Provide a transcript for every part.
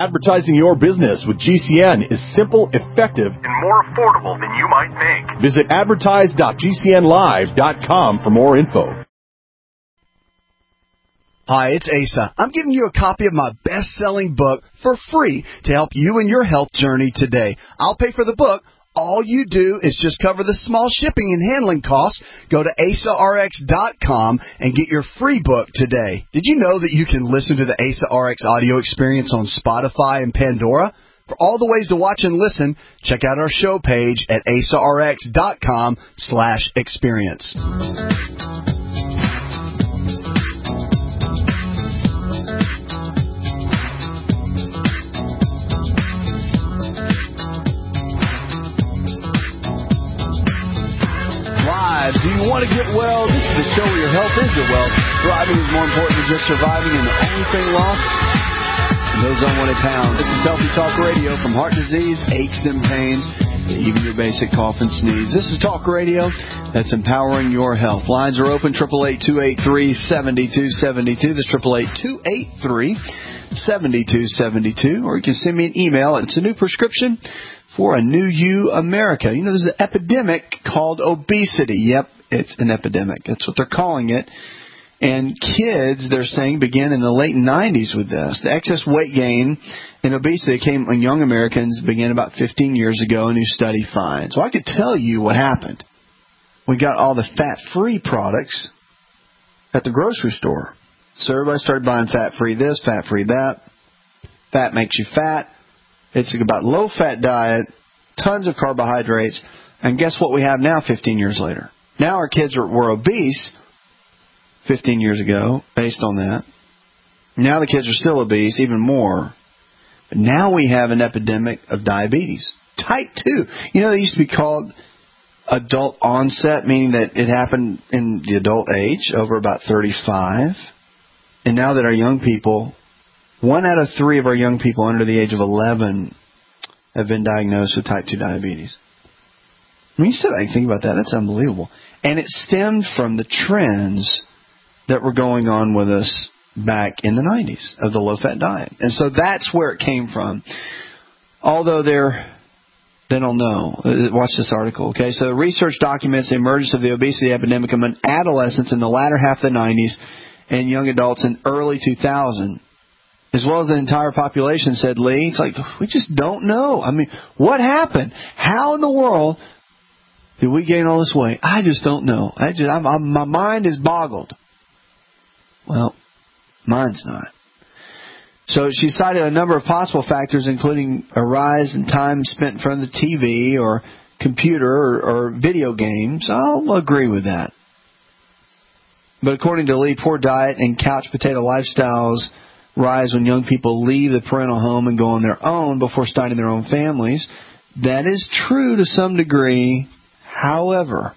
Advertising your business with GCN is simple, effective, and more affordable than you might think. Visit advertise.gcnlive.com for more info. Hi, it's Asa. I'm giving you a copy of my best-selling book for free to help you in your health journey today. I'll pay for the book. All you do is just cover the small shipping and handling costs. Go to AsaRx.com and get your free book today. Did you know that you can listen to the Asa RX audio experience on Spotify and Pandora? For all the ways to watch and listen, check out our show page at AsaRx.com/experience. Do you want to get well? This is the show where your health is your wealth. Thriving is more important than just surviving, and the only thing lost is those unwanted pounds. This is Healthy Talk Radio. From heart disease, aches and pains, to even your basic cough and sneeze. This is Talk Radio that's empowering your health. Lines are open, 888-283-7272. That's 888-283-7272. Or you can send me an email. It's a new prescription for a new you, America. You know, there's an epidemic called obesity. Yep, it's an epidemic. That's what they're calling it. And kids, they're saying, began in the late 90s with this. The excess weight gain and obesity came when young Americans began about 15 years ago, a new study finds. So I could tell you what happened. We got all the fat-free products at the grocery store. So everybody started buying fat-free this, fat-free that. Fat makes you fat. It's about low-fat diet, tons of carbohydrates, and guess what we have now 15 years later? Now our kids were obese 15 years ago based on that. Now the kids are still obese, even more. But now we have an epidemic of diabetes. Type 2. You know, they used to be called adult onset, meaning that it happened in the adult age, over about 35. And now that our young people... 1 out of 3 of our young people under the age of 11 have been diagnosed with type 2 diabetes. I mean, you sit back and think about that. That's unbelievable. And it stemmed from the trends that were going on with us back in the 90s of the low-fat diet. And so that's where it came from. Although they don't know. Watch this article, okay? So the research documents the emergence of the obesity epidemic among adolescents in the latter half of the 90s and young adults in early 2000. As well as the entire population, said Lee. It's like, we just don't know. I mean, what happened? How in the world did we gain all this weight? I just don't know. My mind is boggled. Well, mine's not. So she cited a number of possible factors, including a rise in time spent in front of the TV or computer or video games. I'll agree with that. But according to Lee, poor diet and couch potato lifestyles rise when young people leave the parental home and go on their own before starting their own families. That is true to some degree. However,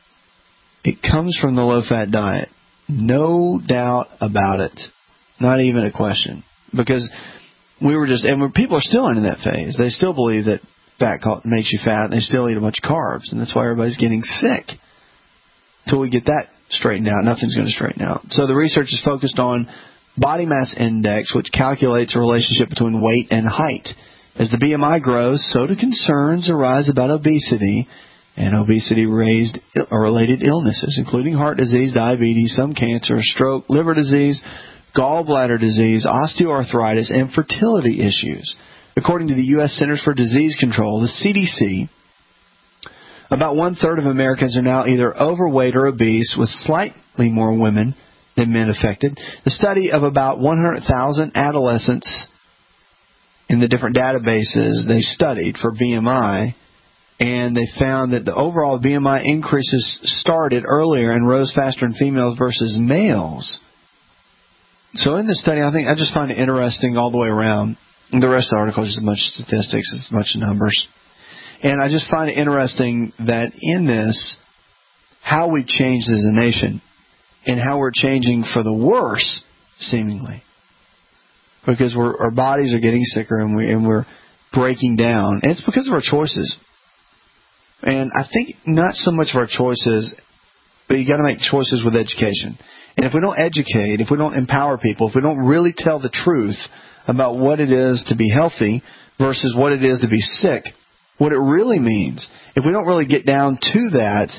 it comes from the low-fat diet. No doubt about it. Not even a question. Because people are still in that phase. They still believe that fat makes you fat, and they still eat a bunch of carbs. And that's why everybody's getting sick. Until we get that straightened out, nothing's going to straighten out. So the research is focused on body mass index, which calculates a relationship between weight and height. As the BMI grows, so do concerns arise about obesity and obesity-related illnesses, including heart disease, diabetes, some cancer, stroke, liver disease, gallbladder disease, osteoarthritis, and fertility issues. According to the U.S. Centers for Disease Control, the CDC, about 1/3 of Americans are now either overweight or obese, with slightly more women than men affected. The study of about 100,000 adolescents in the different databases they studied for BMI, and they found that the overall BMI increases started earlier and rose faster in females versus males. So in this study, I just find it interesting all the way around. The rest of the article is just a bunch of statistics, it's a bunch of numbers. And I just find it interesting that in this, how we've changed as a nation. And how we're changing for the worse, seemingly. Because our bodies are getting sicker and we're breaking down. And it's because of our choices. And I think not so much of our choices, but you got to make choices with education. And if we don't educate, if we don't empower people, if we don't really tell the truth about what it is to be healthy versus what it is to be sick, what it really means. If we don't really get down to that,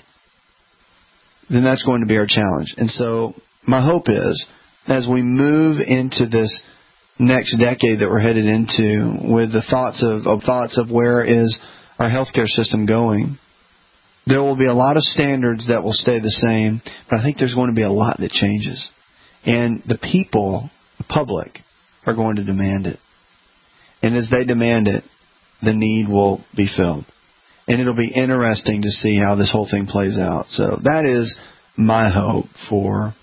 then that's going to be our challenge. And so my hope is, as we move into this next decade that we're headed into, with the thoughts of where is our healthcare system going, there will be a lot of standards that will stay the same, but I think there's going to be a lot that changes. And the people, the public, are going to demand it. And as they demand it, the need will be filled. And it'll be interesting to see how this whole thing plays out. So that is my hope for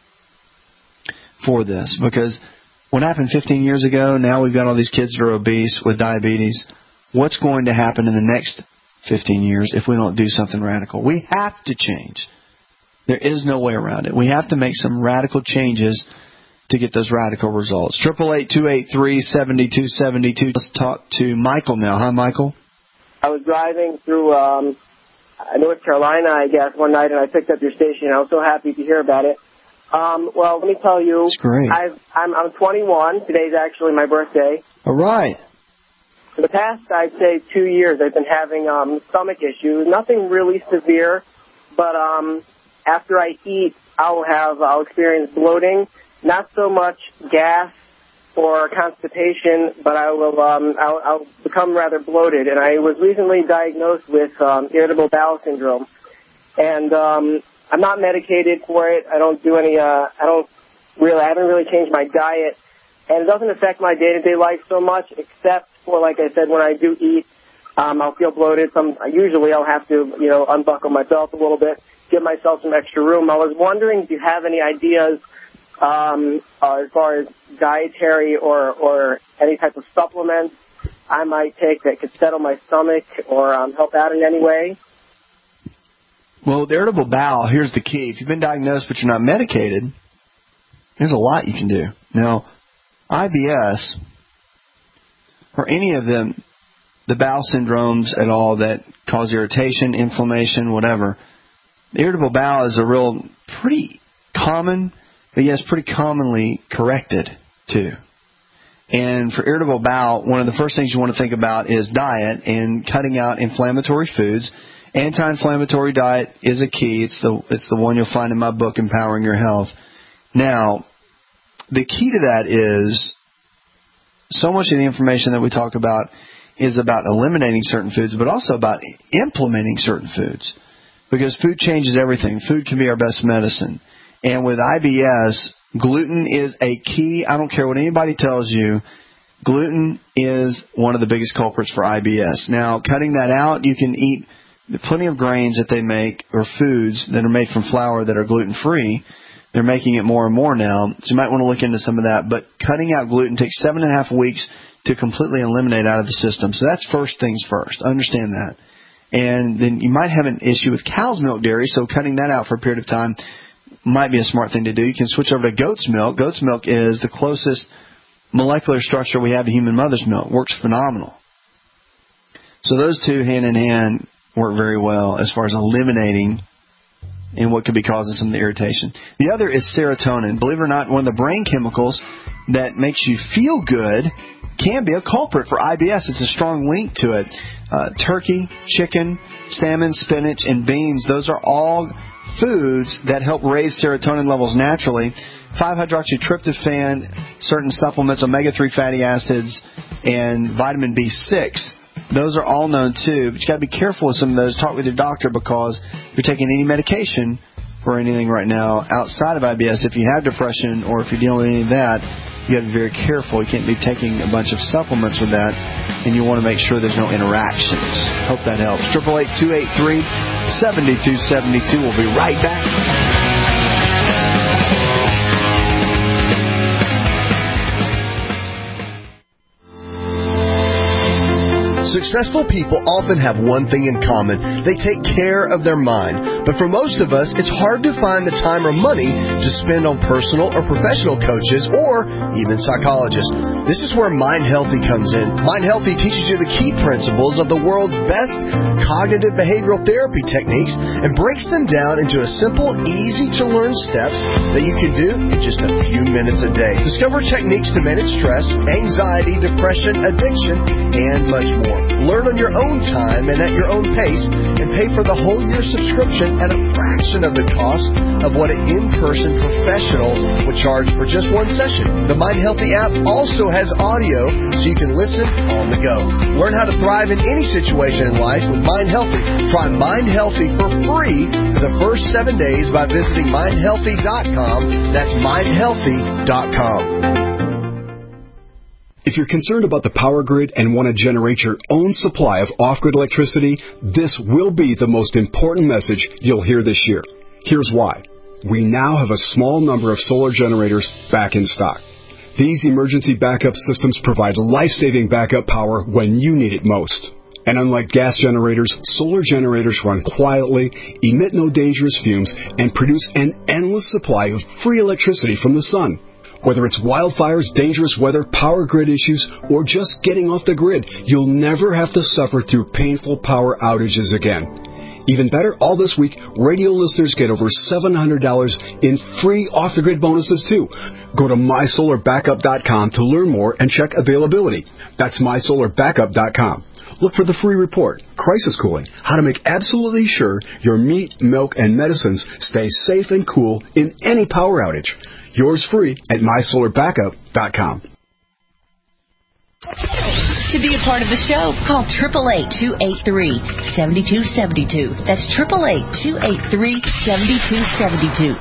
this. Because what happened 15 years ago, now we've got all these kids that are obese with diabetes. What's going to happen in the next 15 years if we don't do something radical? We have to change. There is no way around it. We have to make some radical changes to get those radical results. 888-283-7272. Let's talk to Michael now. Hi, Michael. I was driving through North Carolina, I guess, one night, and I picked up your station. I was so happy to hear about it. Well, let me tell you, it's great. I'm 21. Today's actually my birthday. All right. For the past, I'd say, 2 years, I've been having stomach issues. Nothing really severe, but after I eat, I'll experience bloating. Not so much gas or constipation, but I'll become rather bloated. And I was recently diagnosed with irritable bowel syndrome, and I'm not medicated for it. I don't do any. I haven't really changed my diet, and it doesn't affect my day-to-day life so much, except for, like I said, when I do eat, I'll feel bloated. Usually I'll have to, unbuckle my belt a little bit, give myself some extra room. I was wondering if you have any ideas as far as dietary or any type of supplements I might take that could settle my stomach or help out in any way. Well, the irritable bowel, here's the key. If you've been diagnosed but you're not medicated, there's a lot you can do. Now, IBS, or any of the bowel syndromes at all that cause irritation, inflammation, whatever, the irritable bowel is a real pretty common, but yes, pretty commonly corrected too. And for irritable bowel, one of the first things you want to think about is diet and cutting out inflammatory foods. Anti-inflammatory diet is a key. It's the one you'll find in my book, Empowering Your Health. Now, the key to that is so much of the information that we talk about is about eliminating certain foods, but also about implementing certain foods. Because food changes everything. Food can be our best medicine. And with IBS, gluten is a key. I don't care what anybody tells you. Gluten is one of the biggest culprits for IBS. Now, cutting that out, you can eat plenty of grains that they make, or foods that are made from flour that are gluten-free. They're making it more and more now, so you might want to look into some of that. But cutting out gluten takes 7.5 weeks to completely eliminate out of the system. So that's first things first. Understand that. And then you might have an issue with cow's milk dairy, so cutting that out for a period of time might be a smart thing to do. You can switch over to goat's milk. Goat's milk is the closest molecular structure we have to human mother's milk. Works phenomenal. So those two hand in hand work very well as far as eliminating and what could be causing some of the irritation. The other is serotonin. Believe it or not, one of the brain chemicals that makes you feel good can be a culprit for IBS. It's a strong link to it. Turkey, chicken, salmon, spinach, and beans, those are all foods that help raise serotonin levels naturally. 5-hydroxytryptophan, certain supplements, omega-3 fatty acids, and vitamin B6. Those are all known too, but you got to be careful with some of those. Talk with your doctor, because if you're taking any medication for anything right now outside of IBS, if you have depression or if you're dealing with any of that, you got to be very careful. You can't be taking a bunch of supplements with that, and you want to make sure there's no interactions. Hope that helps. 888-283-7272. We'll be right back. Successful people often have one thing in common. They take care of their mind. But for most of us, it's hard to find the time or money to spend on personal or professional coaches or even psychologists. This is where Mind Healthy comes in. Mind Healthy teaches you the key principles of the world's best cognitive behavioral therapy techniques and breaks them down into a simple, easy-to-learn steps that you can do in just a few minutes a day. Discover techniques to manage stress, anxiety, depression, addiction, and much more. Learn on your own time and at your own pace, and pay for the whole year subscription at a fraction of the cost of what an in-person professional would charge for just one session. The Mind Healthy app also has audio so you can listen on the go. Learn how to thrive in any situation in life with Mind Healthy. Try Mind Healthy for free for the first 7 days by visiting mindhealthy.com. That's mindhealthy.com. If you're concerned about the power grid and want to generate your own supply of off-grid electricity, this will be the most important message you'll hear this year. Here's why. We now have a small number of solar generators back in stock. These emergency backup systems provide life-saving backup power when you need it most. And unlike gas generators, solar generators run quietly, emit no dangerous fumes, and produce an endless supply of free electricity from the sun. Whether it's wildfires, dangerous weather, power grid issues, or just getting off the grid, you'll never have to suffer through painful power outages again. Even better, all this week, radio listeners get over $700 in free off-the-grid bonuses, too. Go to mysolarbackup.com to learn more and check availability. That's mysolarbackup.com. Look for the free report, Crisis Cooling, how to make absolutely sure your meat, milk, and medicines stay safe and cool in any power outage. Yours free at mysolarbackup.com. To be a part of the show, call 888-283-7272. That's 888-283-7272.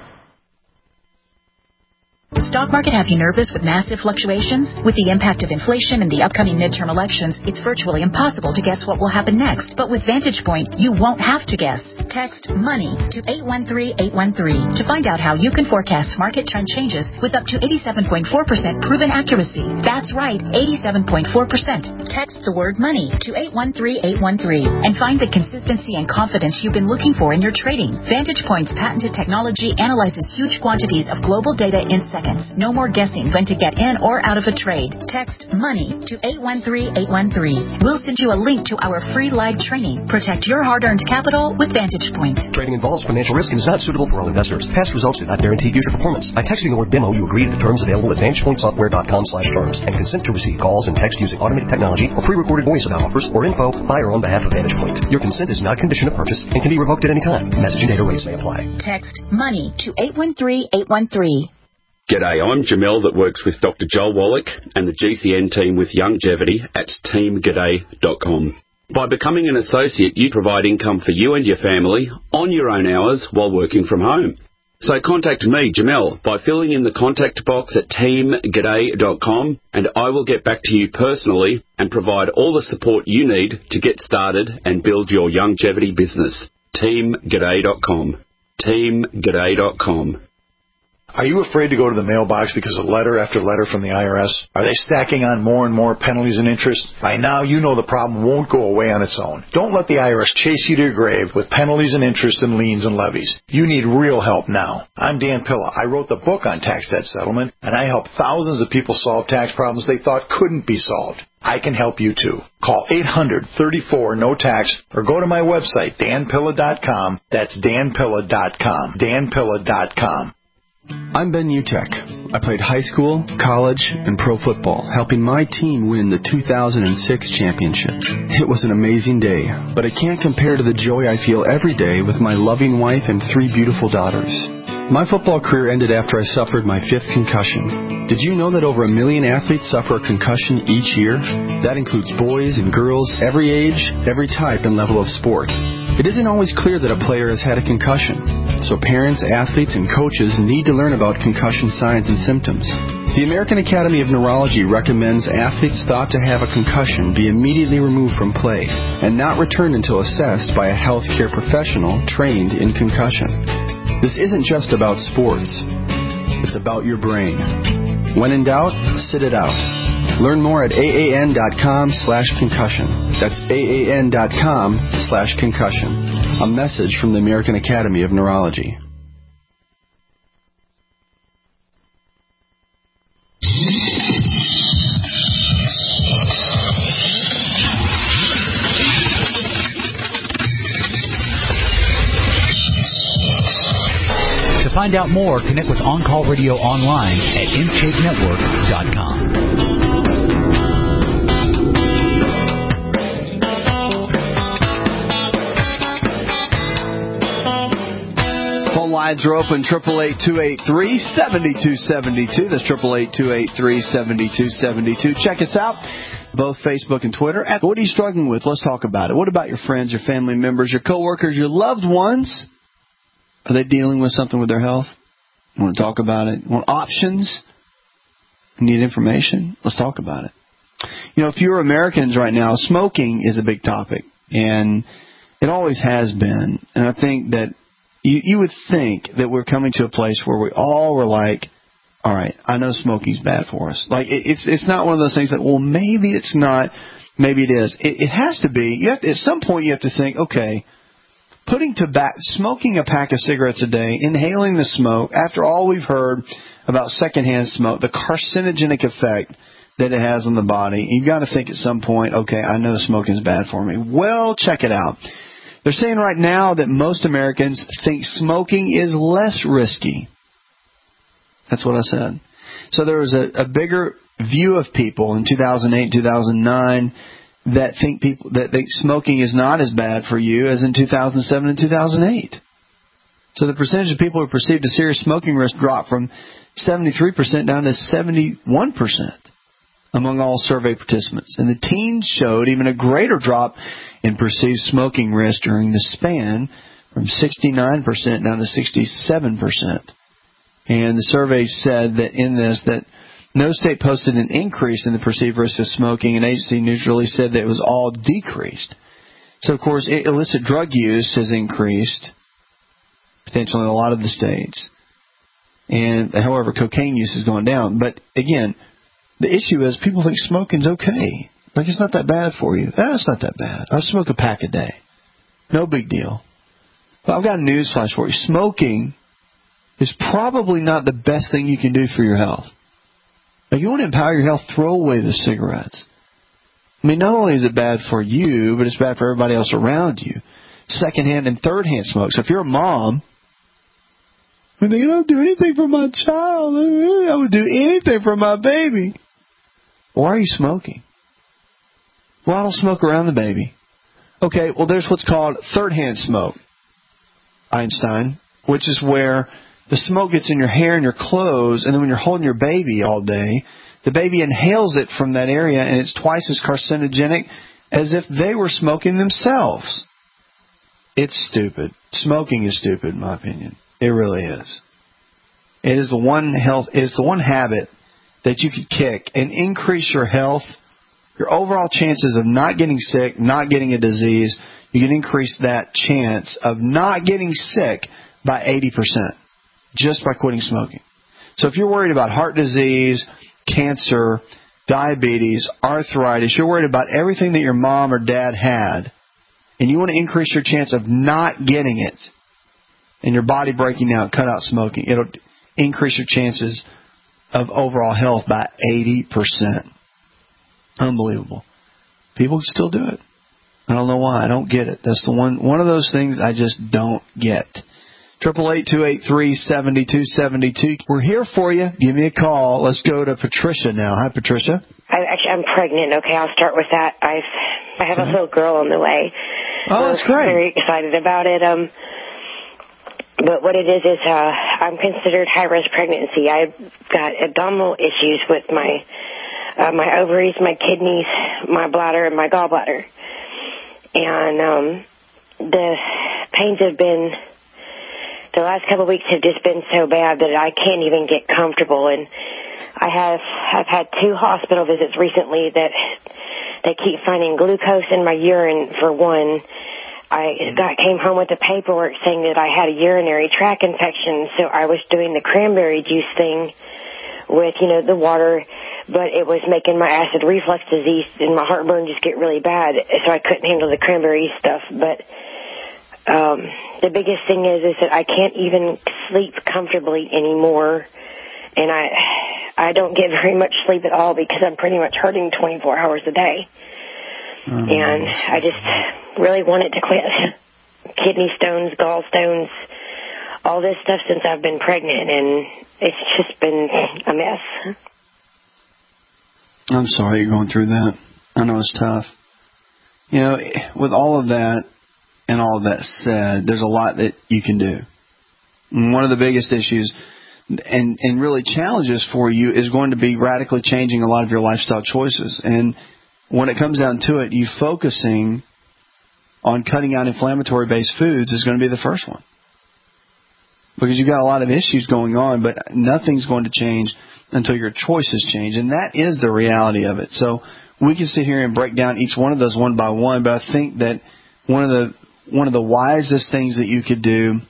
Stock market have you nervous with massive fluctuations? With the impact of inflation and the upcoming midterm elections, it's virtually impossible to guess what will happen next. But with Vantage Point, you won't have to guess. Text MONEY to 813-813 to find out how you can forecast market trend changes with up to 87.4% proven accuracy. That's right, 87.4%. Text the word MONEY to 813-813 and find the consistency and confidence you've been looking for in your trading. Vantage Point's patented technology analyzes huge quantities of global data in seconds. No more guessing when to get in or out of a trade. Text MONEY to 813-813. We'll send you a link to our free live training. Protect your hard-earned capital with Vantage Point. Trading involves financial risk and is not suitable for all investors. Past results do not guarantee future performance. By texting the word demo, you agree to the terms available at VantagePointSoftware.com/terms and consent to receive calls and text using automated technology or pre-recorded voice about offers or info by or on behalf of Vantage Point. Your consent is not a condition of purchase and can be revoked at any time. Message and data rates may apply. Text MONEY to 813-813. G'day, I'm Jamel that works with Dr. Joel Wallach and the GCN team with Longevity at teamg'day.com. By becoming an associate, you provide income for you and your family on your own hours while working from home. So contact me, Jamel, by filling in the contact box at teamg'day.com and I will get back to you personally and provide all the support you need to get started and build your longevity business. teamg'day.com. teamg'day.com. Are you afraid to go to the mailbox because of letter after letter from the IRS? Are they stacking on more and more penalties and interest? By now, you know the problem won't go away on its own. Don't let the IRS chase you to your grave with penalties and interest and liens and levies. You need real help now. I'm Dan Pilla. I wrote the book on tax debt settlement, and I help thousands of people solve tax problems they thought couldn't be solved. I can help you too. Call 800-34-NO-TAX or go to my website, danpilla.com. That's danpilla.com. danpilla.com. I'm Ben Utek. I played high school, college, and pro football, helping my team win the 2006 championship. It was an amazing day, but it can't compare to the joy I feel every day with my loving wife and 3 beautiful daughters. My football career ended after I suffered my 5th concussion. Did you know that over 1 million athletes suffer a concussion each year? That includes boys and girls, every age, every type and level of sport. It isn't always clear that a player has had a concussion, so parents, athletes, and coaches need to learn about concussion signs and symptoms. The American Academy of Neurology recommends athletes thought to have a concussion be immediately removed from play and not returned until assessed by a healthcare professional trained in concussion. This isn't just about sports. It's about your brain. When in doubt, sit it out. Learn more at AAN.com/concussion. That's AAN.com/concussion. A message from the American Academy of Neurology. To find out more, connect with On Call Radio online at InShapeNetwork.com. Phone lines are open, 888-283-7272. That's 888-283-7272. Check us out, both Facebook and Twitter. What are you struggling with? Let's talk about it. What about your friends, your family members, your coworkers, your loved ones? Are they dealing with something with their health? You want to talk about it? You want options? You need information? Let's talk about it. You know, fewer Americans right now, smoking is a big topic, and it always has been. And I think that you would think that we're coming to a place where we all were like, all right, I know smoking's bad for us. Like, it's not one of those things that, well, maybe it's not, maybe it is. It has to be. You have to, at some point you have to think, okay, smoking a pack of cigarettes a day, inhaling the smoke, after all we've heard about secondhand smoke, the carcinogenic effect that it has on the body, you've got to think at some point, okay, I know smoking is bad for me. Well, check it out. They're saying right now that most Americans think smoking is less risky. That's what I said. So there was a bigger view of people in 2008, 2009 that think smoking is not as bad for you as in 2007 and 2008. So the percentage of people who perceived a serious smoking risk dropped from 73% down to 71% among all survey participants. And the teens showed even a greater drop in perceived smoking risk during the span, from 69% down to 67%. And the survey said that in this, that no state posted an increase in the perceived risk of smoking, and agency neutrally said that it was all decreased. So, of course, illicit drug use has increased, potentially in a lot of the states. And, however, cocaine use has gone down. But, again, the issue is people think smoking's okay. Like, it's not that bad for you. It's not that bad. I smoke a pack a day. No big deal. But I've got a news flash for you. Smoking is probably not the best thing you can do for your health. If you want to empower your health, throw away the cigarettes. I mean, not only is it bad for you, but it's bad for everybody else around you. Secondhand and thirdhand smoke. So if you're a mom, when they don't do anything for my child, I would do anything for my baby. Why are you smoking? Well, I don't smoke around the baby. Okay, well, there's what's called third-hand smoke, Einstein, which is where the smoke gets in your hair and your clothes, and then when you're holding your baby all day, the baby inhales it from that area, and it's twice as carcinogenic as if they were smoking themselves. It's stupid. Smoking is stupid, in my opinion. It really is. It is the one habit that you could kick and increase your health, your overall chances of not getting sick, not getting a disease. You can increase that chance of not getting sick by 80%. Just by quitting smoking. So if you're worried about heart disease, cancer, diabetes, arthritis, you're worried about everything that your mom or dad had, and you want to increase your chance of not getting it, and your body breaking down, cut out smoking, it'll increase your chances of overall health by 80%. Unbelievable. People can still do it. I don't know why. I don't get it. That's the one of those things I just don't get. 888-283-7272. We're here for you. Give me a call. Let's go to Patricia now. Hi, Patricia. I'm pregnant. Okay, I'll start with that. I have a little girl on the way. Oh, that's great. I'm very excited about it. But what it is I'm considered high-risk pregnancy. I've got abdominal issues with my ovaries, my kidneys, my bladder, and my gallbladder. And the pains have been... The last couple of weeks have just been so bad that I can't even get comfortable. And I've had 2 hospital visits recently that they keep finding glucose in my urine for one. I came home with the paperwork saying that I had a urinary tract infection, so I was doing the cranberry juice thing with, the water, but it was making my acid reflux disease and my heartburn just get really bad, so I couldn't handle the cranberry stuff. But the biggest thing is that I can't even sleep comfortably anymore, and I don't get very much sleep at all because I'm pretty much hurting 24 hours a day. And I just really want it to quit. Kidney stones, gallstones, all this stuff since I've been pregnant, and it's just been a mess. I'm sorry you're going through that. I know it's tough. With all of that and all of that said, there's a lot that you can do. And one of the biggest issues and really challenges for you is going to be radically changing a lot of your lifestyle choices. And when it comes down to it, you focusing on cutting out inflammatory-based foods is going to be the first one. Because you've got a lot of issues going on, but nothing's going to change until your choices change. And that is the reality of it. So we can sit here and break down each one of those one by one, but I think that one of the wisest things that you could do,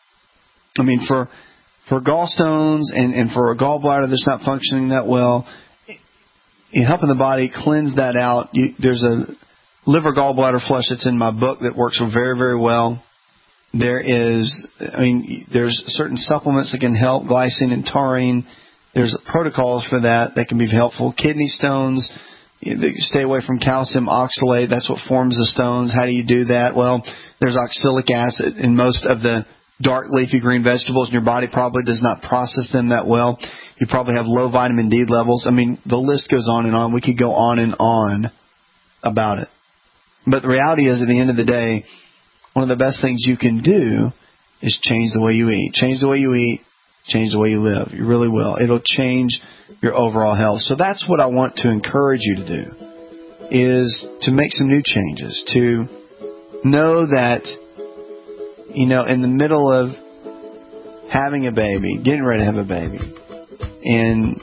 for gallstones and for a gallbladder that's not functioning that well, helping the body cleanse that out. There's a liver gallbladder flush that's in my book that works very, very well. There's certain supplements that can help, glycine and taurine. There's protocols for that can be helpful. Kidney stones, stay away from calcium oxalate. That's what forms the stones. How do you do that? Well, there's oxalic acid in most of the dark leafy green vegetables, and your body probably does not process them that well. You probably have low vitamin D levels. The list goes on and on. We could go on and on about it. But the reality is, at the end of the day, one of the best things you can do is change the way you eat. Change the way you eat, change the way you live. You really will. It'll change your overall health. So that's what I want to encourage you to do, is to make some new changes, to know that, in the middle of having a baby, getting ready to have a baby, and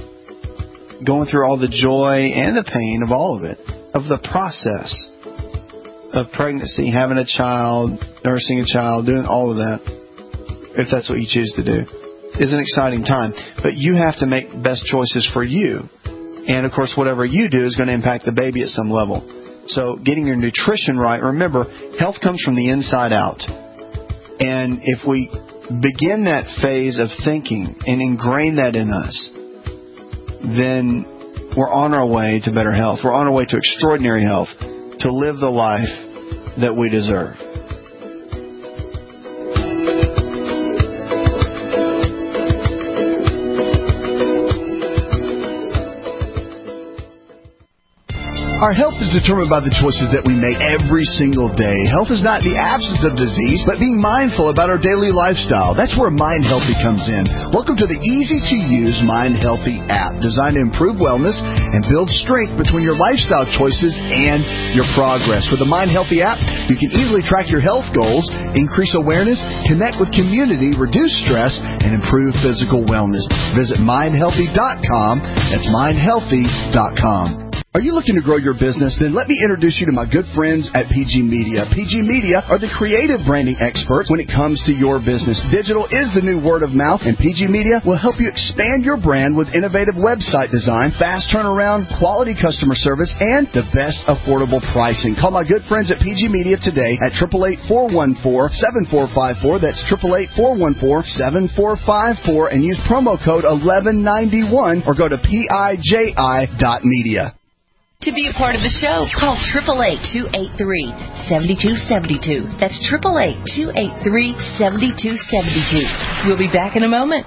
going through all the joy and the pain of all of it, of the process of pregnancy, having a child, nursing a child, doing all of that, if that's what you choose to do, is an exciting time. But you have to make best choices for you. And, of course, whatever you do is going to impact the baby at some level. So getting your nutrition right, remember, health comes from the inside out. And if we begin that phase of thinking and ingrain that in us, then we're on our way to better health. We're on our way to extraordinary health, to live the life that we deserve. Our health is determined by the choices that we make every single day. Health is not the absence of disease, but being mindful about our daily lifestyle. That's where Mind Healthy comes in. Welcome to the easy-to-use Mind Healthy app, designed to improve wellness and build strength between your lifestyle choices and your progress. With the Mind Healthy app, you can easily track your health goals, increase awareness, connect with community, reduce stress, and improve physical wellness. Visit mindhealthy.com. That's mindhealthy.com. Are you looking to grow your business? Then let me introduce you to my good friends at PG Media. PG Media are the creative branding experts when it comes to your business. Digital is the new word of mouth, and PG Media will help you expand your brand with innovative website design, fast turnaround, quality customer service, and the best affordable pricing. Call my good friends at PG Media today at 888-414-7454. That's 888-414-7454, and use promo code 1191 or go to PIJI.media. To be a part of the show, call 888-283-7272. That's 888-283-7272. We'll be back in a moment.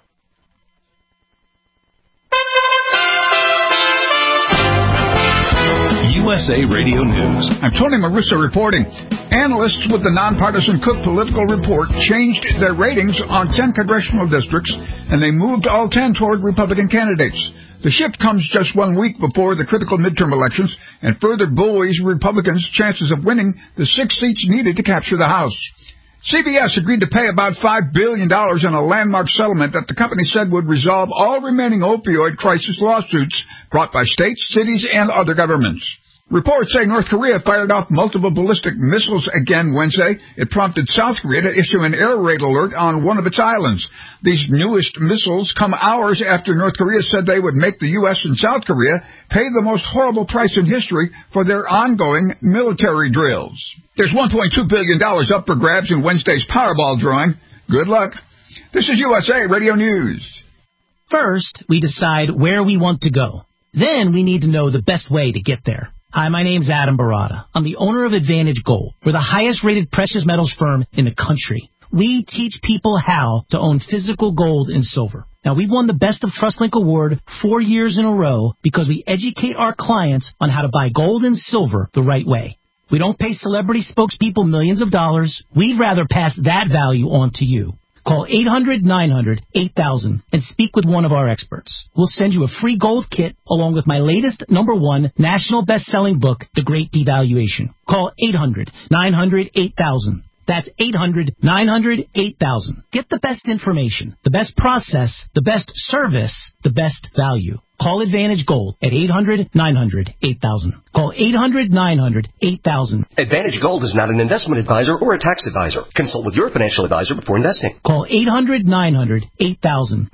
USA Radio News. I'm Tony Marissa reporting. Analysts with the nonpartisan Cook Political Report changed their ratings on 10 congressional districts, and they moved all 10 toward Republican candidates. The shift comes just 1 week before the critical midterm elections and further buoys Republicans' chances of winning the 6 seats needed to capture the House. CVS agreed to pay about $5 billion in a landmark settlement that the company said would resolve all remaining opioid crisis lawsuits brought by states, cities, and other governments. Reports say North Korea fired off multiple ballistic missiles again Wednesday. It prompted South Korea to issue an air raid alert on one of its islands. These newest missiles come hours after North Korea said they would make the U.S. and South Korea pay the most horrible price in history for their ongoing military drills. There's $1.2 billion up for grabs in Wednesday's Powerball drawing. Good luck. This is USA Radio News. First, we decide where we want to go. Then we need to know the best way to get there. Hi, my name's Adam Barada. I'm the owner of Advantage Gold. We're the highest-rated precious metals firm in the country. We teach people how to own physical gold and silver. Now, we've won the Best of TrustLink Award 4 years in a row because we educate our clients on how to buy gold and silver the right way. We don't pay celebrity spokespeople millions of dollars. We'd rather pass that value on to you. Call 800-900-8000 and speak with one of our experts. We'll send you a free gold kit along with my latest #1 national best-selling book, The Great Devaluation. Call 800-900-8000. That's 800-900-8000. Get the best information, the best process, the best service, the best value. Call Advantage Gold at 800-900-8000. Call 800-900-8000. Advantage Gold is not an investment advisor or a tax advisor. Consult with your financial advisor before investing. Call 800-900-8000.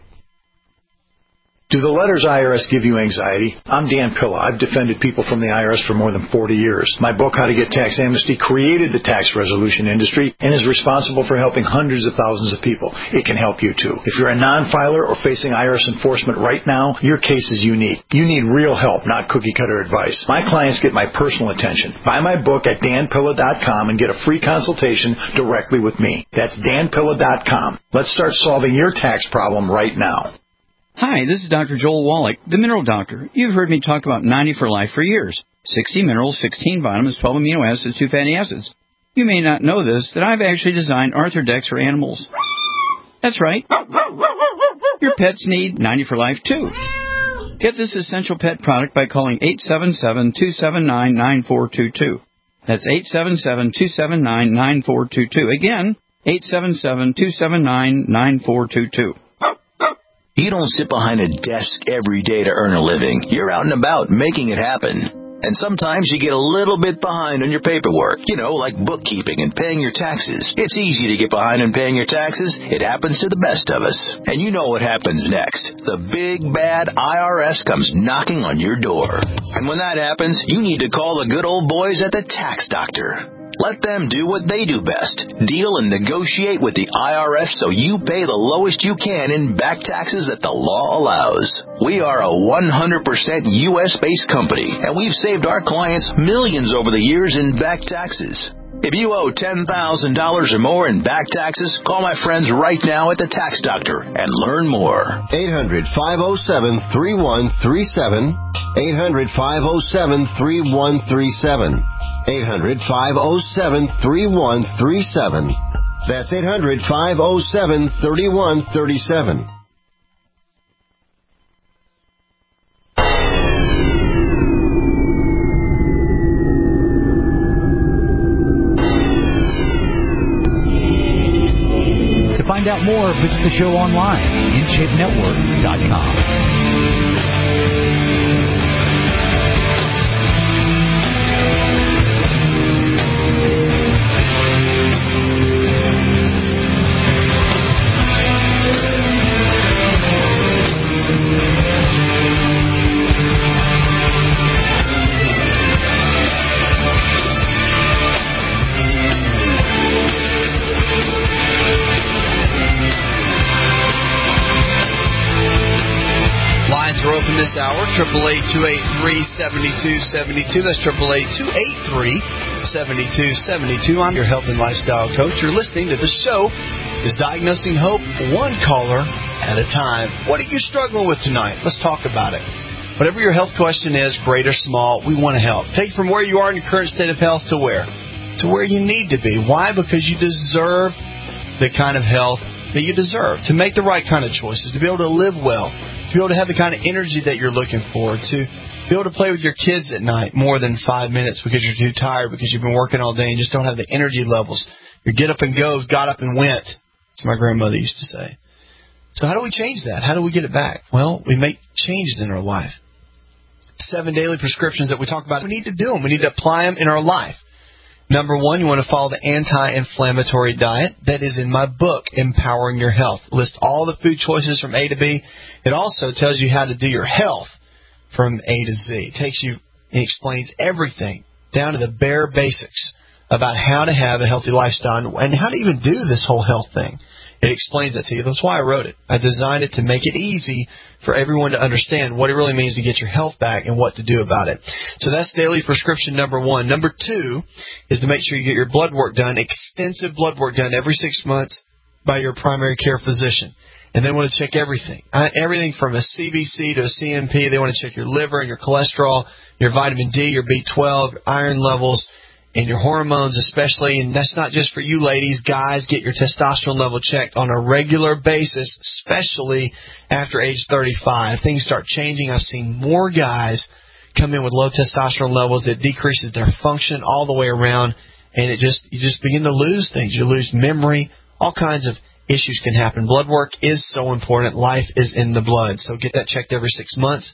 Do the letters IRS give you anxiety? I'm Dan Pilla. I've defended people from the IRS for more than 40 years. My book, How to Get Tax Amnesty, created the tax resolution industry and is responsible for helping hundreds of thousands of people. It can help you, too. If you're a non-filer or facing IRS enforcement right now, your case is unique. You need real help, not cookie-cutter advice. My clients get my personal attention. Buy my book at danpilla.com and get a free consultation directly with me. That's danpilla.com. Let's start solving your tax problem right now. Hi, this is Dr. Joel Wallach, the Mineral Doctor. You've heard me talk about 90 for Life for years. 60 minerals, 16 vitamins, 12 amino acids, 2 fatty acids. You may not know this, that I've actually designed Arthrodex for animals. That's right. Your pets need 90 for Life, too. Get this essential pet product by calling 877-279-9422. That's 877-279-9422. Again, 877-279-9422. You don't sit behind a desk every day to earn a living. You're out and about making it happen. And sometimes you get a little bit behind on your paperwork, like bookkeeping and paying your taxes. It's easy to get behind on paying your taxes. It happens to the best of us. And you know what happens next. The big, bad IRS comes knocking on your door. And when that happens, you need to call the good old boys at the Tax Doctor. Let them do what they do best. Deal and negotiate with the IRS so you pay the lowest you can in back taxes that the law allows. We are a 100% U.S.-based company, and we've saved our clients millions over the years in back taxes. If you owe $10,000 or more in back taxes, call my friends right now at the Tax Doctor and learn more. 800-507-3137. 800-507-3137. 800-507-3137. That's 800-507-3137. To find out more, visit the show online, InShapeNetwork.com. Are open this hour, 888-283-7272. That's 888-283-7272. I'm your health and lifestyle coach. You're listening to the show is Diagnosing Hope, one caller at a time. What are you struggling with tonight? Let's talk about it. Whatever your health question is, great or small, we want to help. Take it from where you are in your current state of health to where? To where you need to be. Why? Because you deserve the kind of health that you deserve, to make the right kind of choices, to be able to live well, to be able to have the kind of energy that you're looking for, to be able to play with your kids at night more than 5 minutes because you're too tired, because you've been working all day and just don't have the energy levels. Your get up and go, got up and went, as my grandmother used to say. So how do we change that? How do we get it back? Well, we make changes in our life. 7 daily prescriptions that we talk about. We need to do them. We need to apply them in our life. Number 1, you want to follow the anti-inflammatory diet. That is in my book, Empowering Your Health. List all the food choices from A to B. It also tells you how to do your health from A to Z. It explains everything down to the bare basics about how to have a healthy lifestyle and how to even do this whole health thing. It explains that to you. That's why I wrote it. I designed it to make it easy for everyone to understand what it really means to get your health back and what to do about it. So that's daily prescription number 1. Number 2 is to make sure you get your blood work done, extensive blood work done every 6 months by your primary care physician. And they want to check everything. Everything from a CBC to a CMP. They want to check your liver and your cholesterol, your vitamin D, your B12, iron levels, and your hormones especially. And that's not just for you ladies. Guys, get your testosterone level checked on a regular basis, especially after age 35. Things start changing. I've seen more guys come in with low testosterone levels. It decreases their function all the way around, and you just begin to lose things. You lose memory. All kinds of issues can happen. Blood work is so important. Life is in the blood. So get that checked every 6 months.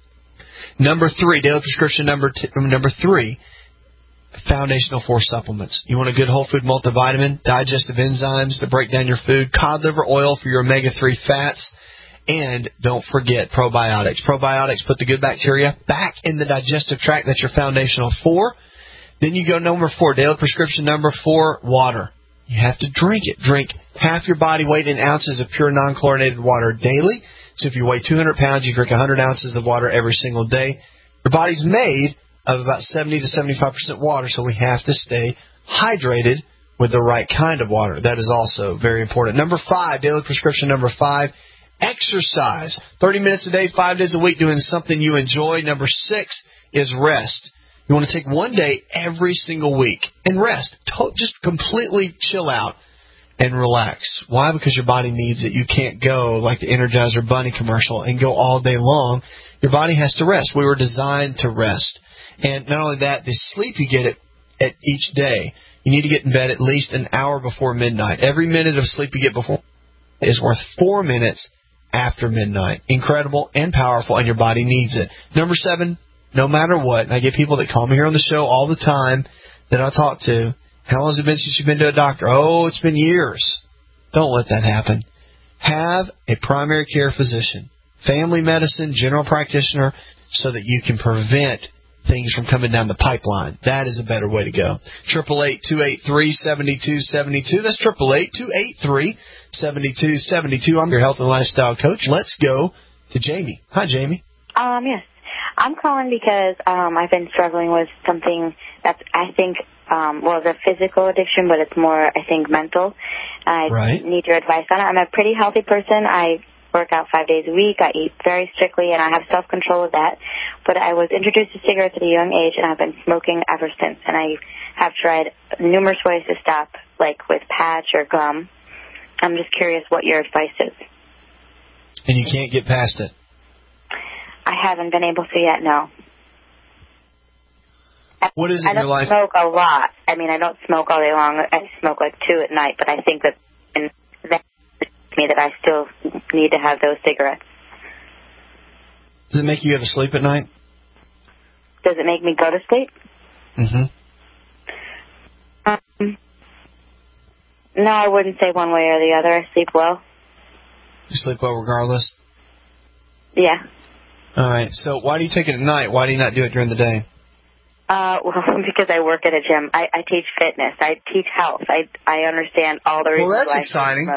Number 3, daily prescription number 3, foundational 4 supplements. You want a good whole food multivitamin, digestive enzymes to break down your food, cod liver oil for your omega-3 fats, and don't forget probiotics. Probiotics put the good bacteria back in the digestive tract. That's your foundational 4. Then you go number 4, daily prescription number 4, water. You have to drink it. Drink half your body weight in ounces of pure non-chlorinated water daily. So if you weigh 200 pounds, you drink 100 ounces of water every single day. Your body's made of about 70 to 75% water, so we have to stay hydrated with the right kind of water. That is also very important. Number 5, daily prescription number 5, exercise. 30 minutes a day, 5 days a week, doing something you enjoy. Number 6 is rest. You want to take one day every single week and rest. Just completely chill out and relax. Why? Because your body needs it. You can't go like the Energizer Bunny commercial and go all day long. Your body has to rest. We were designed to rest. And not only that, the sleep you get at each day, you need to get in bed at least an hour before midnight. Every minute of sleep you get before is worth 4 minutes after midnight. Incredible and powerful, and your body needs it. Number 7, no matter what, and I get people that call me here on the show all the time that I talk to, how long has it been since you've been to a doctor? Oh, it's been years. Don't let that happen. Have a primary care physician, family medicine, general practitioner, so that you can prevent things from coming down the pipeline. That is a better way to go. 888-283-7272. That's 888-283-7272. I'm your health and lifestyle coach. Let's go to Jamie. Hi, Jamie. Yes. I'm calling because I've been struggling with something that's, I think, it's a physical addiction, but it's more, I think, mental. I need your advice on it. I'm a pretty healthy person. I work out 5 days a week. I eat very strictly, and I have self-control with that. But I was introduced to cigarettes at a young age, and I've been smoking ever since. And I have tried numerous ways to stop, like with patch or gum. I'm just curious what your advice is. And you can't get past it? I haven't been able to yet, no. What is it in your life? I don't smoke a lot. I mean, I don't smoke all day long. I smoke like 2 at night, but I think that I still need to have those cigarettes. Does it make you go to sleep at night? Does it make me go to sleep? Mm-hmm. No, I wouldn't say one way or the other. I sleep well. You sleep well regardless? Yeah. All right. So why do you take it at night? Why do you not do it during the day? Because I work at a gym. I teach fitness. I teach health. I understand all the reasons. Well, that's exciting.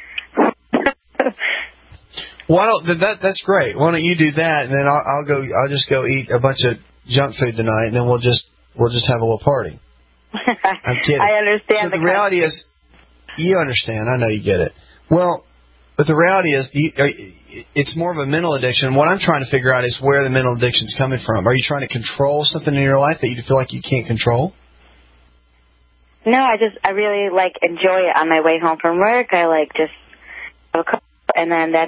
That's great. Why don't you do that, and then I'll just go eat a bunch of junk food tonight, and then we'll just have a little party. I'm kidding. I understand. So the reality is, you understand. I know you get it. Well, but the reality is, it's more of a mental addiction. What I'm trying to figure out is where the mental addiction is coming from. Are you trying to control something in your life that you feel like you can't control? No, I really enjoy it on my way home from work. I just have a couple, and then that's.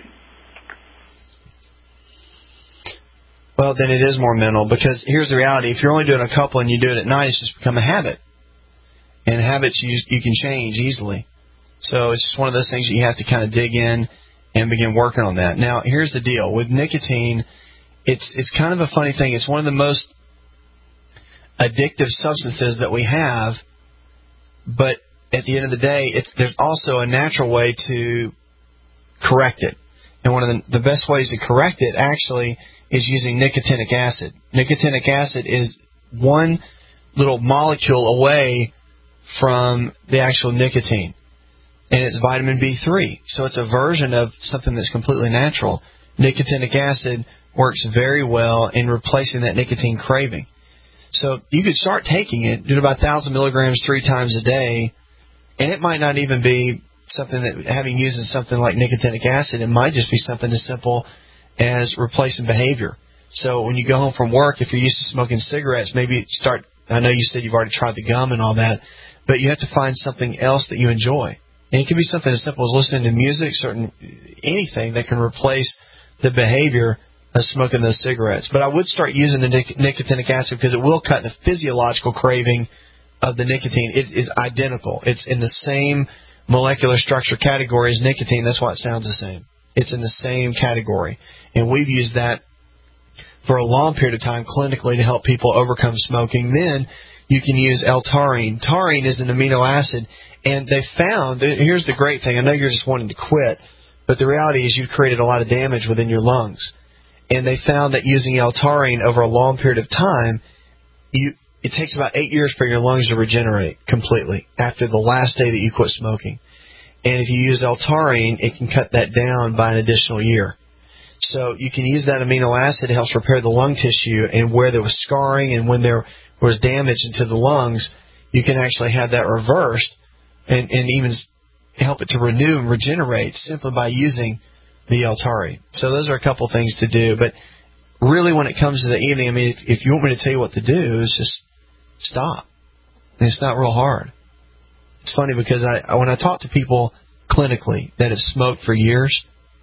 Well, then it is more mental, because here's the reality. If you're only doing a couple and you do it at night, it's just become a habit. And habits you can change easily. So it's just one of those things that you have to kind of dig in and begin working on that. Now, here's the deal. With nicotine, it's kind of a funny thing. It's one of the most addictive substances that we have, but at the end of the day, there's also a natural way to correct it. And one of the best ways to correct it, actually, is using nicotinic acid. Nicotinic acid is one little molecule away from the actual nicotine, and it's vitamin B3. So it's a version of something that's completely natural. Nicotinic acid works very well in replacing that nicotine craving. So you could start taking it, do about 1,000 milligrams 3 times a day, and it might not even be something that, having used something like nicotinic acid, it might just be something as simple as replacing behavior. So when you go home from work, if you're used to smoking cigarettes, maybe start, I know you said you've already tried the gum and all that, but you have to find something else that you enjoy. And it can be something as simple as listening to music, anything that can replace the behavior of smoking those cigarettes. But I would start using the nicotinic acid because it will cut the physiological craving of the nicotine. It is identical. It's in the same molecular structure category as nicotine. That's why it sounds the same. It's in the same category. And we've used that for a long period of time clinically to help people overcome smoking. Then you can use L-taurine. Taurine is an amino acid, and they found, here's the great thing, I know you're just wanting to quit, but the reality is you've created a lot of damage within your lungs. And they found that using L-taurine over a long period of time, it takes about 8 years for your lungs to regenerate completely after the last day that you quit smoking. And if you use L-taurine, it can cut that down by an additional year. So you can use that amino acid. It helps repair the lung tissue, and where there was scarring and when there was damage into the lungs, you can actually have that reversed and even help it to renew and regenerate simply by using the L-taurine. So those are a couple things to do. But really when it comes to the evening, I mean, if you want me to tell you what to do, is just stop. And it's not real hard. It's funny because when I talk to people clinically that have smoked for years,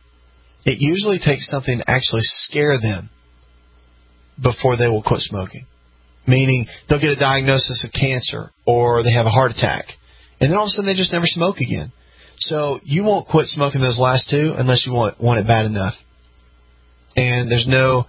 it usually takes something to actually scare them before they will quit smoking. Meaning they'll get a diagnosis of cancer or they have a heart attack, and then all of a sudden they just never smoke again. So you won't quit smoking those last two unless you want it bad enough. And there's no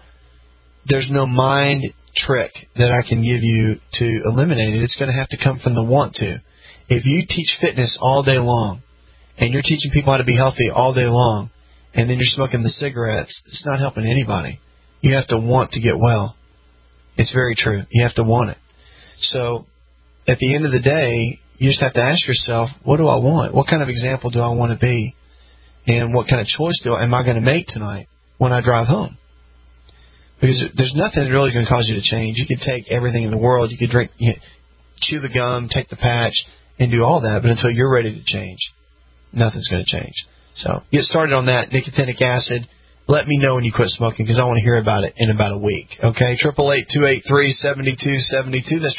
mind trick that I can give you to eliminate it. It's going to have to come from the want to. If you teach fitness all day long and you're teaching people how to be healthy all day long, and then you're smoking the cigarettes, it's not helping anybody. You have to want to get well. It's very true. You have to want it. So at the end of the day, you just have to ask yourself, what do I want? What kind of example do I want to be? And what kind of choice am I going to make tonight when I drive home? Because there's nothing really going to cause you to change. You could take everything in the world. You could chew the gum, take the patch, and do all that. But until you're ready to change, nothing's going to change. So get started on that, nicotinic acid. Let me know when you quit smoking because I want to hear about it in about a week. Okay, 888-283-7272. That's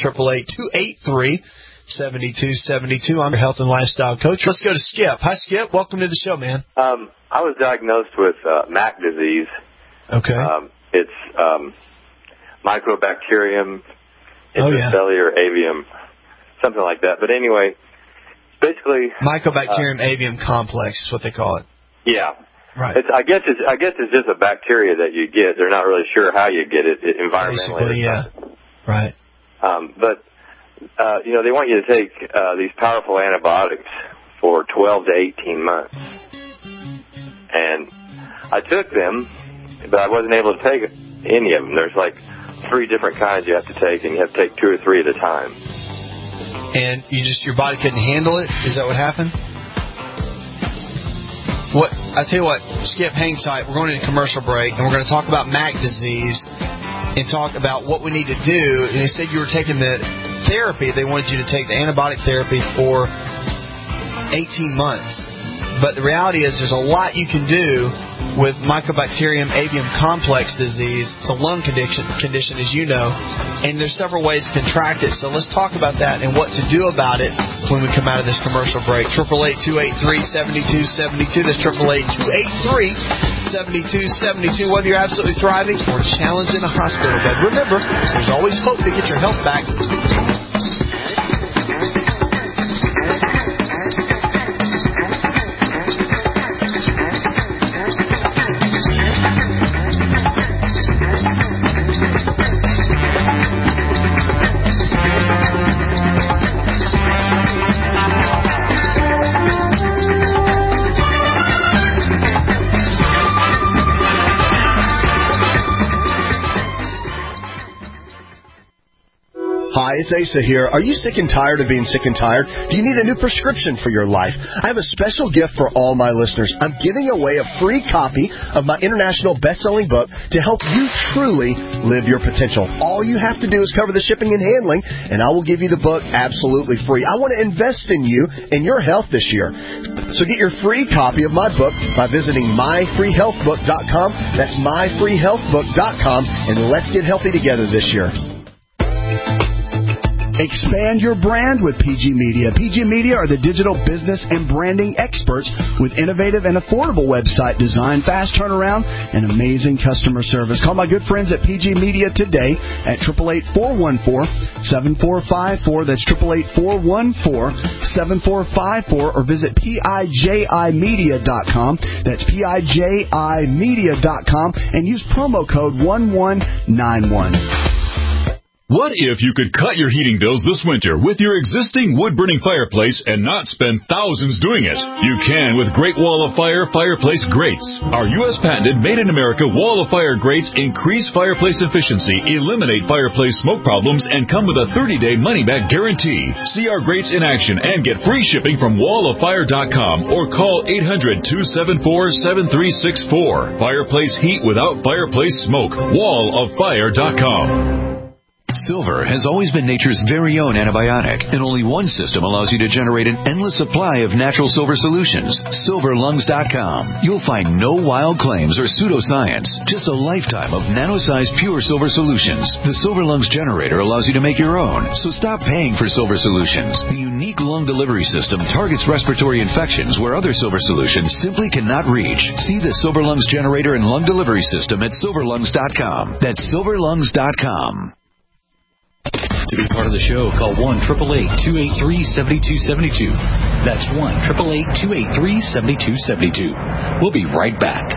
888-283-7272. I'm your health and lifestyle coach. Let's go to Skip. Hi, Skip. Welcome to the show, man. I was diagnosed with MAC disease. Okay. It's Mycobacterium intracellular avium, something like that. But anyway, basically Mycobacterium avium complex is what they call it. Yeah. Right. I guess it's just a bacteria that you get. They're not really sure how you get it environmentally. Basically, yeah. Right. But they want you to take these powerful antibiotics for 12 to 18 months. And I took them, but I wasn't able to take any of them. There's like 3 different kinds you have to take, and you have to take 2 or 3 at a time. And your body couldn't handle it? Is that what happened? I tell you what, Skip, hang tight. We're going to a commercial break, and we're going to talk about MAC disease and talk about what we need to do. And they said you were taking the therapy. They wanted you to take the antibiotic therapy for 18 months. But the reality is there's a lot you can do with Mycobacterium avium complex disease. It's a lung condition, as you know, and there's several ways to contract it. So let's talk about that and what to do about it when we come out of this commercial break. 888-283-7272. That's 888-283-7272. Whether you're absolutely thriving or challenged in a hospital bed, remember, there's always hope to get your health back. Hi, it's Asa here. Are you sick and tired of being sick and tired? Do you need a new prescription for your life? I have a special gift for all my listeners. I'm giving away a free copy of my international best-selling book to help you truly live your potential. All you have to do is cover the shipping and handling, and I will give you the book absolutely free. I want to invest in you and your health this year. So get your free copy of my book by visiting myfreehealthbook.com. That's myfreehealthbook.com, and let's get healthy together this year. Expand your brand with PG Media. PG Media are the digital business and branding experts with innovative and affordable website design, fast turnaround, and amazing customer service. Call my good friends at PG Media today at 888-414-7454. That's 888-414-7454, or visit PIJImedia.com. That's PIJImedia.com, and use promo code 1191. What if you could cut your heating bills this winter with your existing wood-burning fireplace and not spend thousands doing it? You can with Great Wall of Fire fireplace grates. Our U.S.-patented, made-in-America Wall of Fire grates increase fireplace efficiency, eliminate fireplace smoke problems, and come with a 30-day money-back guarantee. See our grates in action and get free shipping from walloffire.com or call 800-274-7364. Fireplace heat without fireplace smoke. walloffire.com. Silver has always been nature's very own antibiotic, and only one system allows you to generate an endless supply of natural silver solutions. SilverLungs.com. You'll find no wild claims or pseudoscience, just a lifetime of nano-sized pure silver solutions. The Silver Lungs generator allows you to make your own, so stop paying for silver solutions. The unique lung delivery system targets respiratory infections where other silver solutions simply cannot reach. See the Silver Lungs generator and lung delivery system at SilverLungs.com. That's SilverLungs.com. To be part of the show, call 1-888-283-7272. That's 1-888-283-7272. We'll be right back.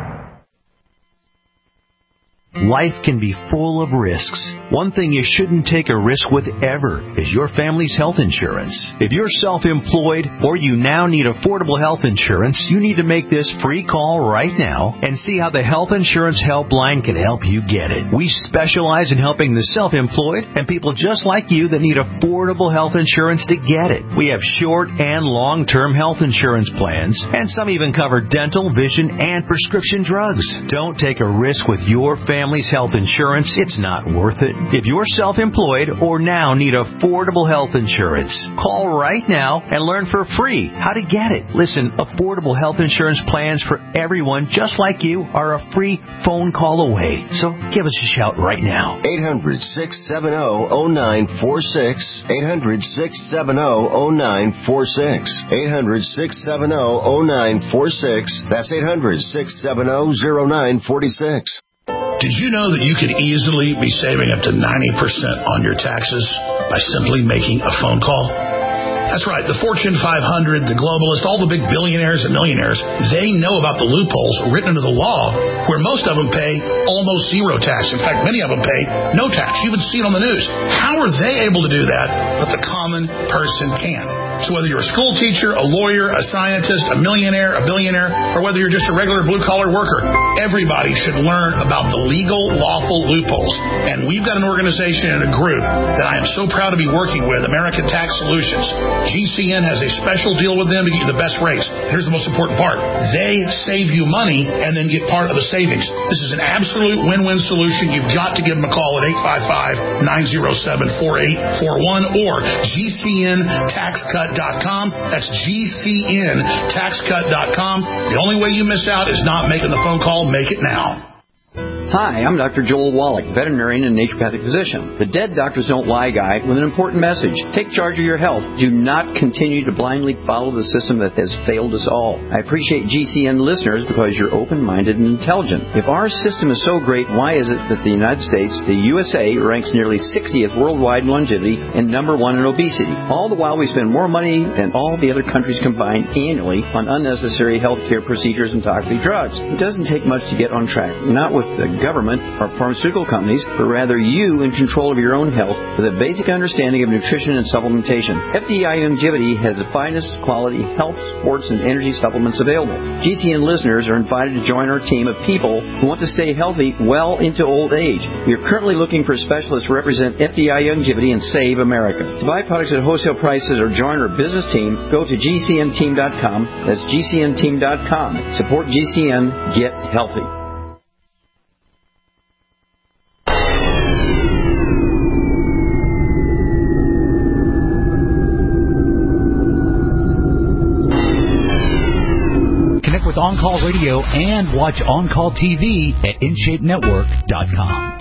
Life can be full of risks. One thing you shouldn't take a risk with ever is your family's health insurance. If you're self-employed or you now need affordable health insurance, you need to make this free call right now and see how the Health Insurance Helpline can help you get it. We specialize in helping the self-employed and people just like you that need affordable health insurance to get it. We have short and long-term health insurance plans, and some even cover dental, vision, and prescription drugs. Don't take a risk with your family's health insurance. It's not worth it. If you're self-employed or now need affordable health insurance, call right now and learn for free how to get it. Listen, affordable health insurance plans for everyone just like you are a free phone call away. So give us a shout right now. 800-670-0946. 800-670-0946. 800-670-0946. That's 800-670-0946. Did you know that you could easily be saving up to 90% on your taxes by simply making a phone call? That's right. The Fortune 500, the globalists, all the big billionaires and millionaires, they know about the loopholes written into the law where most of them pay almost zero tax. In fact, many of them pay no tax. You even see it on the news. How are they able to do that, but the common person can't? So whether you're a school teacher, a lawyer, a scientist, a millionaire, a billionaire, or whether you're just a regular blue-collar worker, everybody should learn about the legal, lawful loopholes. And we've got an organization and a group that I am so proud to be working with, American Tax Solutions. GCN has a special deal with them to get you the best rates. Here's the most important part. They save you money and then get part of the savings. This is an absolute win-win solution. You've got to give them a call at 855-907-4841 or GCNTaxCut.com. That's GCNTaxCut.com. The only way you miss out is not making the phone call. Make it now. Hi, I'm Dr. Joel Wallach, veterinarian and naturopathic physician. The Dead Doctors Don't Lie guy with an important message. Take charge of your health. Do not continue to blindly follow the system that has failed us all. I appreciate GCN listeners because you're open-minded and intelligent. If our system is so great, why is it that the United States, the USA, ranks nearly 60th worldwide in longevity and number 1 in obesity? All the while we spend more money than all the other countries combined annually on unnecessary health care procedures and toxic drugs. It doesn't take much to get on track, not with the the government or pharmaceutical companies, but rather you in control of your own health with a basic understanding of nutrition and supplementation. FDI Longevity has the finest quality health, sports, and energy supplements available. GCN listeners are invited to join our team of people who want to stay healthy well into old age. We are currently looking for specialists to represent FDI Longevity and Save America. To buy products at wholesale prices or join our business team, go to GCNteam.com. That's GCNteam.com. Support GCN. Get healthy. Connect with On Call Radio and watch On Call TV at InShapeNetwork.com.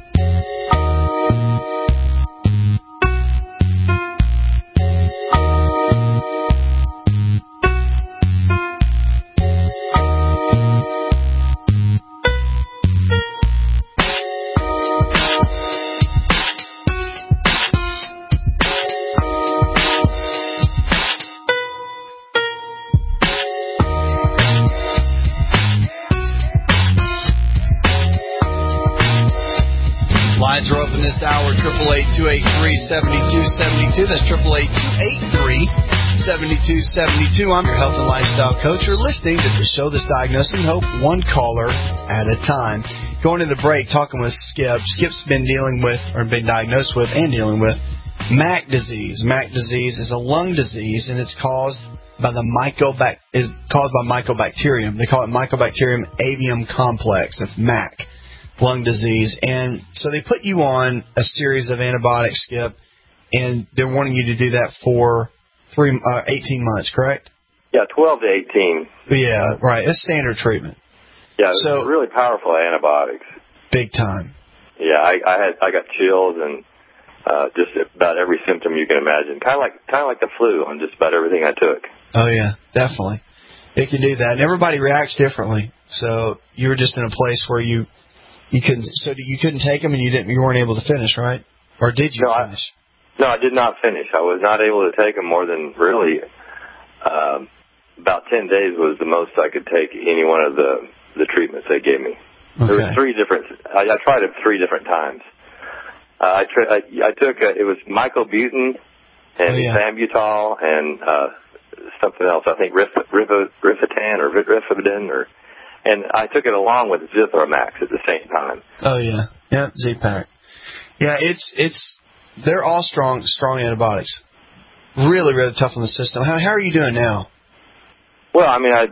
Lines are open this hour, 888-283-7272. That's 888-283-7272. I'm your health and lifestyle coach. You're listening to the show that's diagnosing hope, one caller at a time. Going into the break, talking with Skip. Skip's been diagnosed with and dealing with MAC disease. MAC disease is a lung disease, and it's caused by mycobacterium. They call it Mycobacterium avium complex. That's MAC. Lung disease. And so they put you on a series of antibiotics, Skip, and they're wanting you to do that for 18 months, correct? Yeah, 12 to 18. Yeah, right. It's standard treatment. Yeah, it's really powerful antibiotics. Big time. Yeah, I got chills and just about every symptom you can imagine. Kind of like the flu on just about everything I took. Oh yeah, definitely. It can do that, and everybody reacts differently. So you were just in a place where you couldn't take them, and you weren't able to finish, right? Or did you finish? No, I did not finish. I was not able to take them more than really about 10 days was the most I could take any one of the treatments they gave me. Okay. There was three different. I tried it 3 different times. I took it was mycobutin and Sambutol and something else. I think Rifatin or Rifabidin and I took it along with Zithromax at the same time. Oh yeah, Z-Pak. Yeah, they're all strong antibiotics. Really, really tough on the system. How are you doing now? Well, I mean, I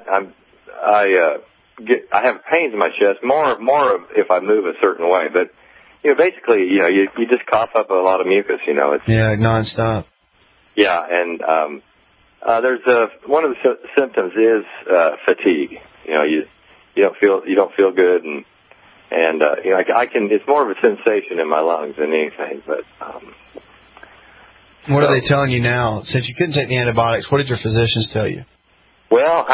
have pains in my chest more if I move a certain way, but basically, you just cough up a lot of mucus. It's nonstop. Yeah, and there's one of the symptoms is fatigue. You don't feel good, and I can. It's more of a sensation in my lungs than anything. But what are they telling you now? Since you couldn't take the antibiotics, what did your physicians tell you? Well,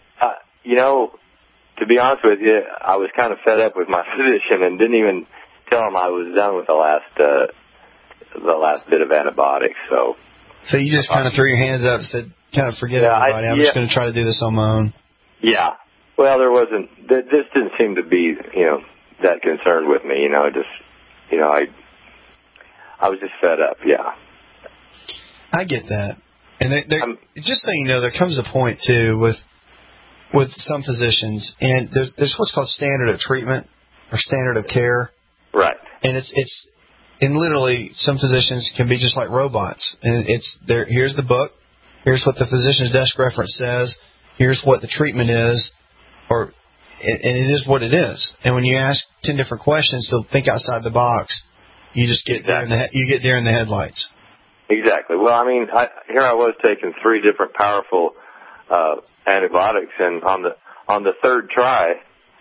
to be honest with you, I was kind of fed up with my physician and didn't even tell him I was done with the last bit of antibiotics. So you just kind of threw your hands up and said, kind of forget everybody. I'm just going to try to do this on my own. Yeah. Well, this didn't seem to be, that concerned with me, I was just fed up, yeah. I get that. And just so you know, there comes a point, too, with some physicians, and there's what's called standard of treatment or standard of care. Right. And and literally, some physicians can be just like robots. And here's the book, here's what the physician's desk reference says, here's what the treatment is, and it is what it is. And when you ask 10 different questions to think outside the box, you just get deer in the headlights. Exactly. Well, I mean, here I was taking 3 different powerful antibiotics, and on the third try,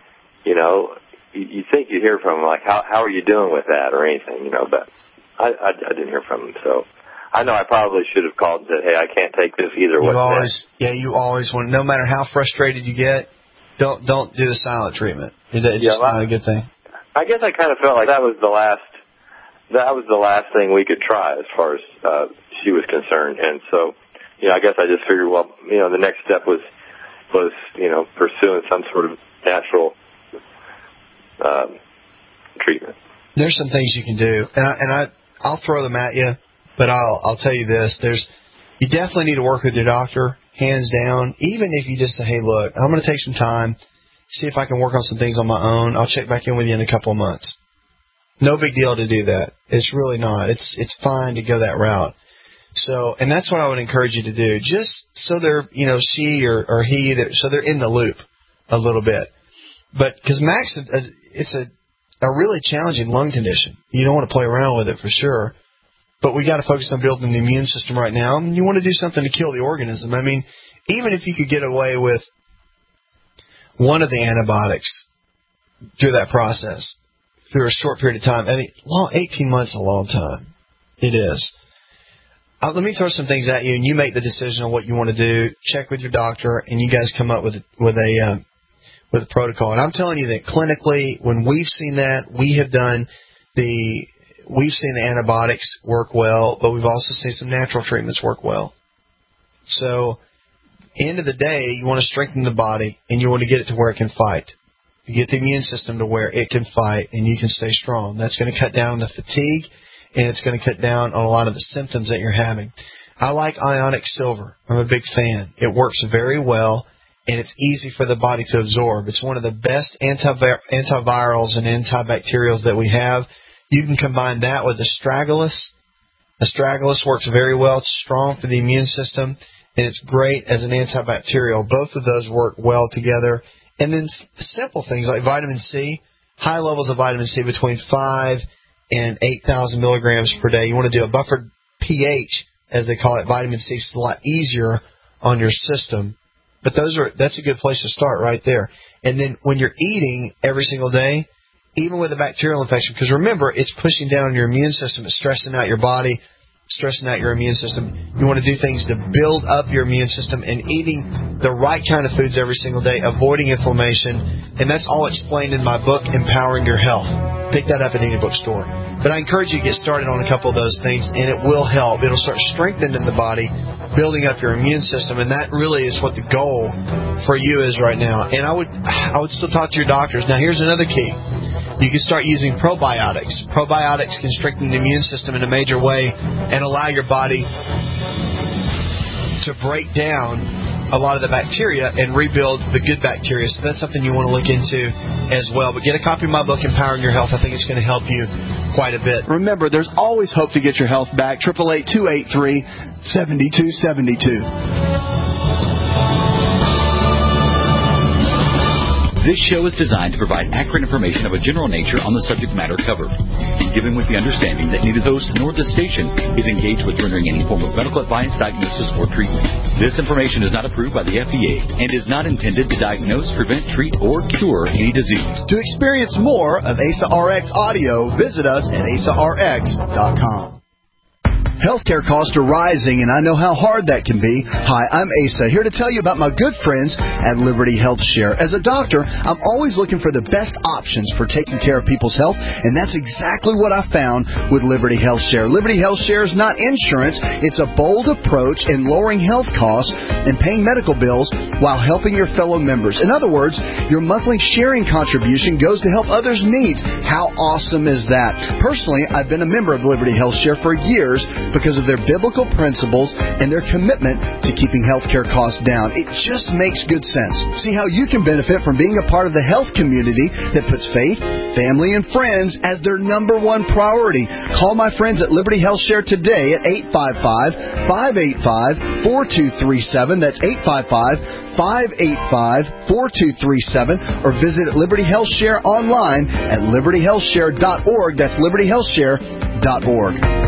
you think you hear from them, like, how are you doing with that or anything, but I didn't hear from them. So I know I probably should have called and said, hey, I can't take this either. You always want, no matter how frustrated you get, don't do the silent treatment. It's just not a good thing. I guess I kind of felt like that was the last thing we could try as far as she was concerned. And so, I guess I just figured, well, the next step was pursuing some sort of natural treatment. There's some things you can do, and I'll throw them at you, but I'll tell you this: you definitely need to work with your doctor, hands down. Even if you just say, "Hey, look, I'm going to take some time, see if I can work on some things on my own. I'll check back in with you in a couple of months." No big deal to do that. It's really not. It's fine to go that route. So, and that's what I would encourage you to do, just so they're, she or he, so they're in the loop a little bit. But because Max, it's a really challenging lung condition. You don't want to play around with it for sure. But we got to focus on building the immune system right now. And you want to do something to kill the organism. I mean, even if you could get away with one of the antibiotics through that process, through a short period of time, 18 months is a long time. It is. Let me throw some things at you, and you make the decision on what you want to do. Check with your doctor, and you guys come up with a protocol. And I'm telling you that clinically, when we've seen that, we've seen the antibiotics work well, but we've also seen some natural treatments work well. So, end of the day, you want to strengthen the body, and you want to get it to where it can fight. You get the immune system to where it can fight, and you can stay strong. That's going to cut down on the fatigue, and it's going to cut down on a lot of the symptoms that you're having. I like Ionic Silver. I'm a big fan. It works very well, and it's easy for the body to absorb. It's one of the best antivirals and antibacterials that we have. You can combine that with Astragalus. Astragalus works very well. It's strong for the immune system, and it's great as an antibacterial. Both of those work well together. And then simple things like vitamin C, high levels of vitamin C between 5 and 8,000 milligrams per day. You want to do a buffered pH, as they call it. Vitamin C is a lot easier on your system. But that's a good place to start right there. And then when you're eating every single day, even with a bacterial infection, because remember, it's pushing down your immune system. It's stressing out your body, stressing out your immune system. You want to do things to build up your immune system and eating the right kind of foods every single day, avoiding inflammation. And that's all explained in my book, Empowering Your Health. Pick that up at any bookstore. But I encourage you to get started on a couple of those things, and it will help. It'll start strengthening the body, building up your immune system, and that really is what the goal for you is right now. And I would still talk to your doctors. Now, here's another key. You can start using probiotics. Probiotics can strengthen the immune system in a major way and allow your body to break down a lot of the bacteria and rebuild the good bacteria. So that's something you want to look into as well. But get a copy of my book, Empowering Your Health. I think it's going to help you quite a bit. Remember, there's always hope to get your health back. 888-283-7272. This show is designed to provide accurate information of a general nature on the subject matter covered, given with the understanding that neither the host nor the station is engaged with rendering any form of medical advice, diagnosis, or treatment. This information is not approved by the FDA and is not intended to diagnose, prevent, treat, or cure any disease. To experience more of ASA RX audio, visit us at asarx.com. Healthcare costs are rising, and I know how hard that can be. Hi, I'm Asa, here to tell you about my good friends at Liberty Health Share. As a doctor, I'm always looking for the best options for taking care of people's health, and that's exactly what I found with Liberty Health Share. Liberty Health Share is not insurance. It's a bold approach in lowering health costs and paying medical bills while helping your fellow members. In other words, your monthly sharing contribution goes to help others' needs. How awesome is that? Personally, I've been a member of Liberty Health Share for years because of their biblical principles and their commitment to keeping healthcare costs down. It just makes good sense. See how you can benefit from being a part of the health community that puts faith, family, and friends as their number one priority. Call my friends at Liberty Health Share today at 855-585-4237. That's 855-585-4237. Or visit Liberty Health Share online at libertyhealthshare.org. That's libertyhealthshare.org.